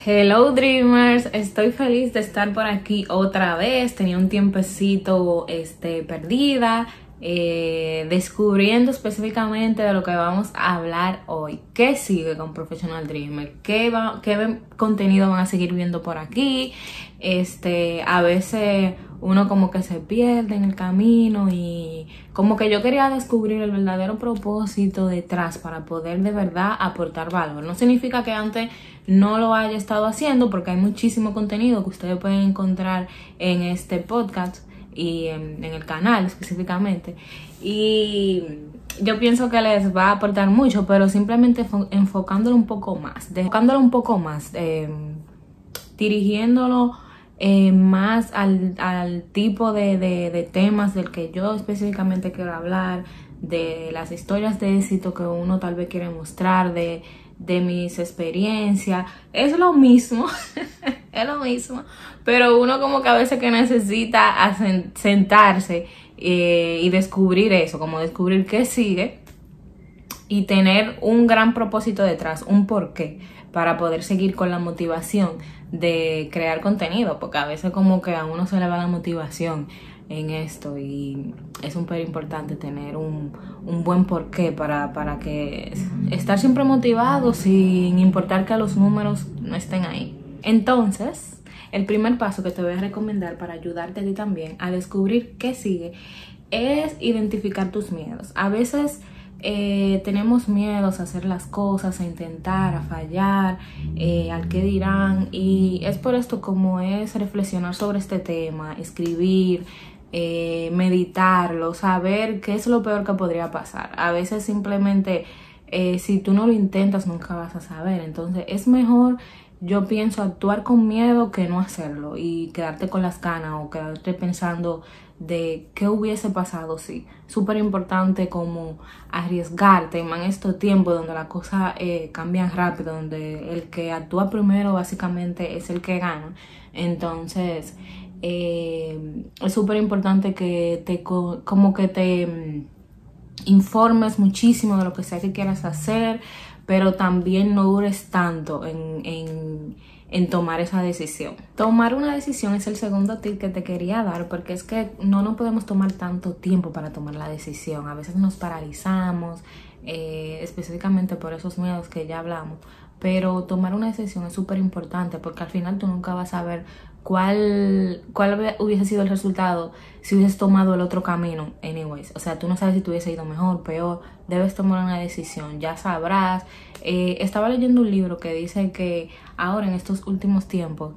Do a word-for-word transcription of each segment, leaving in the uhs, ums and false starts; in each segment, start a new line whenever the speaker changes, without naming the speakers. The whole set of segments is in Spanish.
Hello Dreamers, estoy feliz de estar por aquí otra vez. Tenía un tiempecito este, perdida, eh, descubriendo específicamente de lo que vamos a hablar hoy. ¿Qué sigue con Professional Dreamer? ¿Qué, va, qué contenido van a seguir viendo por aquí? Este, a veces uno como que se pierde en el camino y como que yo quería descubrir el verdadero propósito detrás para poder de verdad aportar valor. No significa que antes no lo haya estado haciendo, porque hay muchísimo contenido que ustedes pueden encontrar en este podcast y en, en el canal específicamente, y yo pienso que les va a aportar mucho, pero simplemente enfocándolo un poco más, enfocándolo un poco más, eh, dirigiéndolo Eh, más al, al tipo de, de, de temas del que yo específicamente quiero hablar, de las historias de éxito que uno tal vez quiere mostrar, de, de mis experiencias. Es lo mismo, es lo mismo, pero uno como que a veces que necesita sentarse eh, y descubrir eso, como descubrir qué sigue y tener un gran propósito detrás, un porqué, para poder seguir con la motivación de crear contenido, porque a veces como que a uno se le va la motivación en esto y es súper importante tener un, un buen porqué para, para que estar siempre motivado sin importar que los números no estén ahí. Entonces, el primer paso que te voy a recomendar para ayudarte a ti también a descubrir qué sigue es identificar tus miedos. A veces Eh, tenemos miedos a hacer las cosas, a intentar, a fallar, eh, al qué dirán, y es por esto como es reflexionar sobre este tema, escribir, eh, meditarlo, saber qué es lo peor que podría pasar. A veces simplemente eh, si tú no lo intentas nunca vas a saber, entonces es mejor, yo pienso, actuar con miedo que no hacerlo y quedarte con las ganas o quedarte pensando de qué hubiese pasado si. Súper importante como arriesgarte, más en estos tiempos donde las cosas eh, cambian rápido, donde el que actúa primero básicamente es el que gana. Entonces eh, es súper importante que te como que te informes muchísimo de lo que sea que quieras hacer, pero también no dures tanto en, en, en tomar esa decisión. Tomar una decisión es el segundo tip que te quería dar, porque es que no nos podemos tomar tanto tiempo para tomar la decisión. A veces nos paralizamos, eh, específicamente por esos miedos que ya hablamos, pero tomar una decisión es súper importante, porque al final tú nunca vas a ver cuál, cuál hubiese sido el resultado si hubieses tomado el otro camino anyways. O sea, tú no sabes si te hubiese ido mejor, peor. Debes tomar una decisión, ya sabrás. Eh, estaba leyendo un libro que dice que ahora en estos últimos tiempos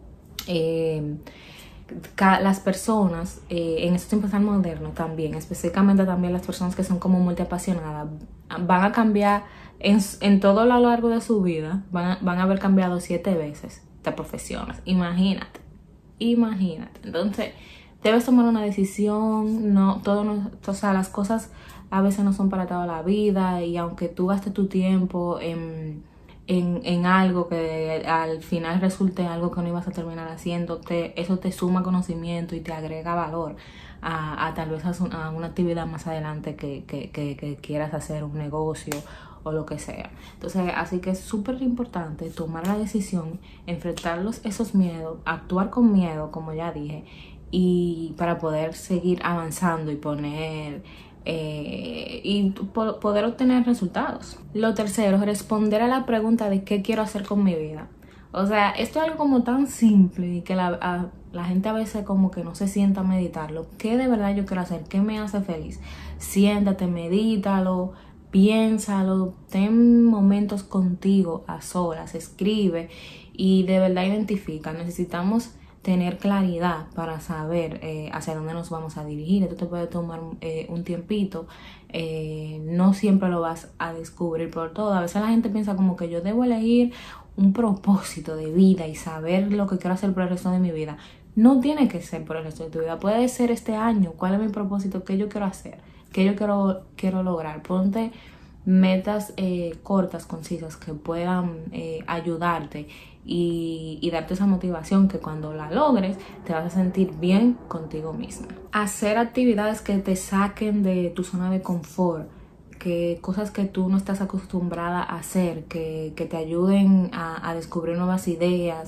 eh, las personas, eh, en estos tiempos tan modernos también, específicamente también las personas que son como multiapasionadas, van a cambiar en, en todo lo largo de su vida, van a, van a haber cambiado siete veces de profesiones. Imagínate, imagínate. Entonces, debes tomar una decisión. No, todo no, o sea, las cosas a veces no son para toda la vida, y aunque tú gastes tu tiempo en, en, en algo que al final resulte algo que no ibas a terminar haciendo, te, eso te suma conocimiento y te agrega valor a, a tal vez a, a una actividad más adelante que, que, que, que quieras hacer, un negocio o lo que sea. Entonces, así que es súper importante tomar la decisión, enfrentar los, esos miedos, actuar con miedo, como ya dije, y para poder seguir avanzando y poner eh, y po poder obtener resultados. Lo tercero es responder a la pregunta de qué quiero hacer con mi vida. O sea, esto es algo como tan simple y que la, a, la gente a veces como que no se sienta a meditarlo. ¿Qué de verdad yo quiero hacer? ¿Qué me hace feliz? Siéntate, medítalo, piénsalo, ten momentos contigo a solas, escribe y de verdad identifica. Necesitamos tener claridad para saber eh, hacia dónde nos vamos a dirigir. Esto te puede tomar eh, un tiempito, eh, no siempre lo vas a descubrir por todo. A veces la gente piensa como que yo debo elegir un propósito de vida y saber lo que quiero hacer por el resto de mi vida. No tiene que ser por el resto de tu vida, puede ser este año. ¿Cuál es mi propósito? ¿Qué yo quiero hacer? ¿Qué yo quiero, quiero lograr? Ponte metas eh, cortas, concisas, que puedan eh, ayudarte y, y darte esa motivación, que cuando la logres te vas a sentir bien contigo misma. Hacer actividades que te saquen de tu zona de confort, que cosas que tú no estás acostumbrada a hacer, que, que te ayuden a, a descubrir nuevas ideas,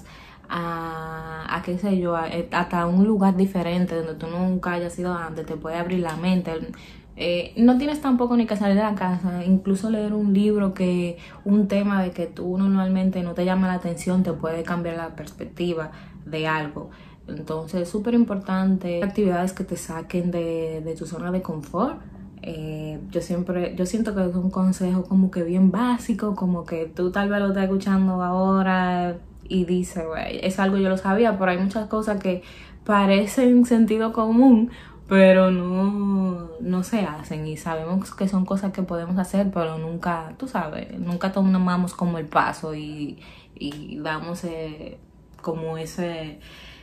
a, a qué sé yo, a, hasta un lugar diferente donde tú nunca hayas ido antes, te puede abrir la mente. Eh, no tienes tampoco ni que salir de la casa, incluso leer un libro, que un tema de que tú normalmente no te llama la atención, te puede cambiar la perspectiva de algo. Entonces es súper importante actividades que te saquen de, de tu zona de confort. Eh, yo siempre, yo siento que es un consejo como que bien básico, como que tú tal vez lo estás escuchando ahora y dices, güey, es algo yo lo sabía, pero hay muchas cosas que parecen sentido común, pero no, no se hacen, y sabemos que son cosas que podemos hacer, pero nunca, tú sabes, nunca tomamos como el paso y, y damos eh, como ese,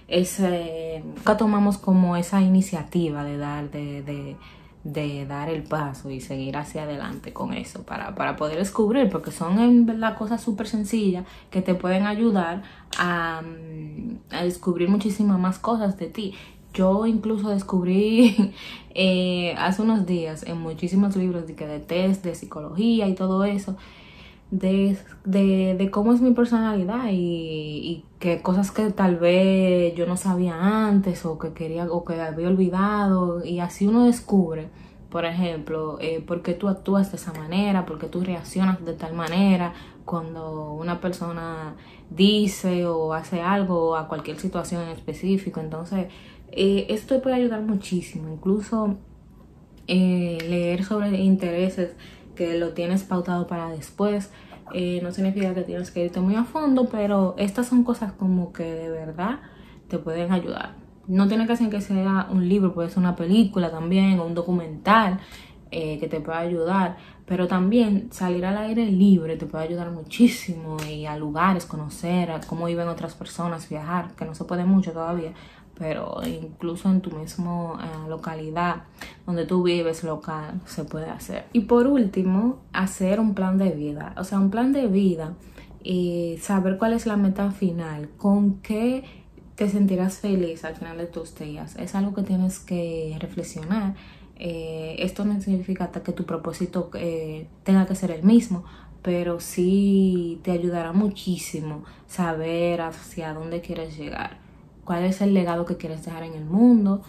ese, nunca tomamos como esa iniciativa de dar, de, de, de dar el paso y seguir hacia adelante con eso para, para poder descubrir, porque son en verdad cosas súper sencillas que te pueden ayudar a, a descubrir muchísimas más cosas de ti. Yo incluso descubrí eh, hace unos días en muchísimos libros de, de test, de psicología y todo eso, de, de, de cómo es mi personalidad y, y que cosas que tal vez yo no sabía antes o que quería o que había olvidado, y así uno descubre, por ejemplo, eh, por qué tú actúas de esa manera, por qué tú reaccionas de tal manera cuando una persona dice o hace algo a cualquier situación en específico. Entonces Eh, esto te puede ayudar muchísimo, incluso eh, leer sobre intereses que lo tienes pautado para después. Eh, no significa que tienes que irte muy a fondo, pero estas son cosas como que de verdad te pueden ayudar. No tiene que ser que sea un libro, puede ser una película también o un documental eh, que te pueda ayudar, pero también salir al aire libre te puede ayudar muchísimo, y a lugares, conocer a cómo viven otras personas, viajar, que no se puede mucho todavía, pero incluso en tu misma eh, localidad donde tú vives, local, se puede hacer. Y por último, hacer un plan de vida, o sea, un plan de vida y saber cuál es la meta final, con qué te sentirás feliz al final de tus días. Es algo que tienes que reflexionar. Eh, esto no significa que tu propósito eh, tenga que ser el mismo, pero sí te ayudará muchísimo saber hacia dónde quieres llegar, cuál es el legado que quieres dejar en el mundo,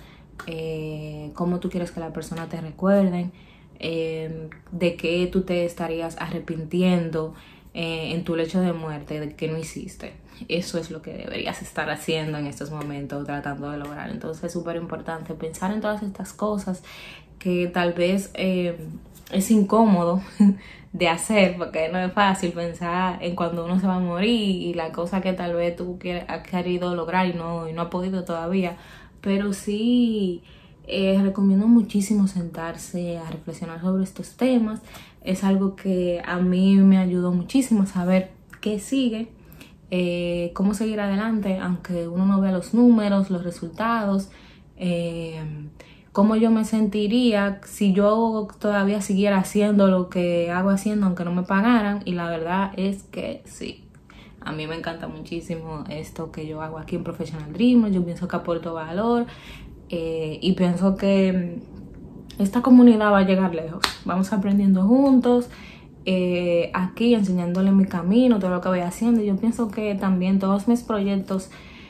eh, cómo tú quieres que las personas te recuerden, eh, de qué tú te estarías arrepintiendo eh, en tu lecho de muerte, de que no hiciste. Eso es lo que deberías estar haciendo en estos momentos, tratando de lograr. Entonces es súper importante pensar en todas estas cosas que tal vez eh, es incómodo de hacer, porque no es fácil pensar en cuando uno se va a morir y la cosa que tal vez tú quieres, has querido lograr y no, y no has podido todavía. Pero sí eh, recomiendo muchísimo sentarse a reflexionar sobre estos temas. Es algo que a mí me ayudó muchísimo a saber qué sigue, eh, cómo seguir adelante, aunque uno no vea los números, los resultados, eh, cómo yo me sentiría si yo todavía siguiera haciendo lo que hago haciendo aunque no me pagaran. Y la verdad es que sí, a mí me encanta muchísimo esto que yo hago aquí en Professional Dreamer. Yo pienso que aporto valor eh, y pienso que esta comunidad va a llegar lejos. Vamos aprendiendo juntos, eh, aquí enseñándole mi camino, todo lo que voy haciendo. Y yo pienso que también todos mis proyectos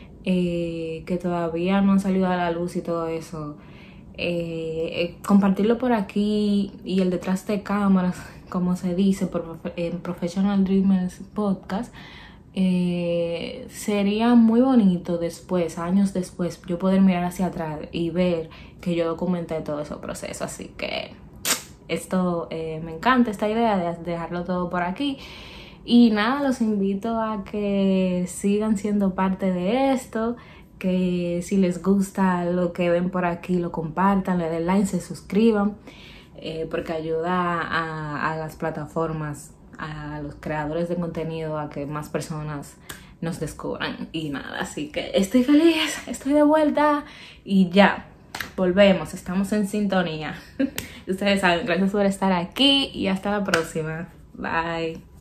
eh, que todavía no han salido a la luz y todo eso, Eh, eh, compartirlo por aquí y el detrás de cámaras, como se dice por, en Professional Dreamers Podcast, eh, sería muy bonito después, años después, yo poder mirar hacia atrás y ver que yo documenté todo ese proceso. Así que esto eh, me encanta, esta idea de dejarlo todo por aquí. Y nada, los invito a que sigan siendo parte de esto, que si les gusta lo que ven por aquí, lo compartan, le den like, se suscriban, eh, porque ayuda a, a las plataformas, a los creadores de contenido, a que más personas nos descubran. Y nada, así que estoy feliz, estoy de vuelta y ya, volvemos, estamos en sintonía. Ustedes saben, gracias por estar aquí y hasta la próxima. Bye.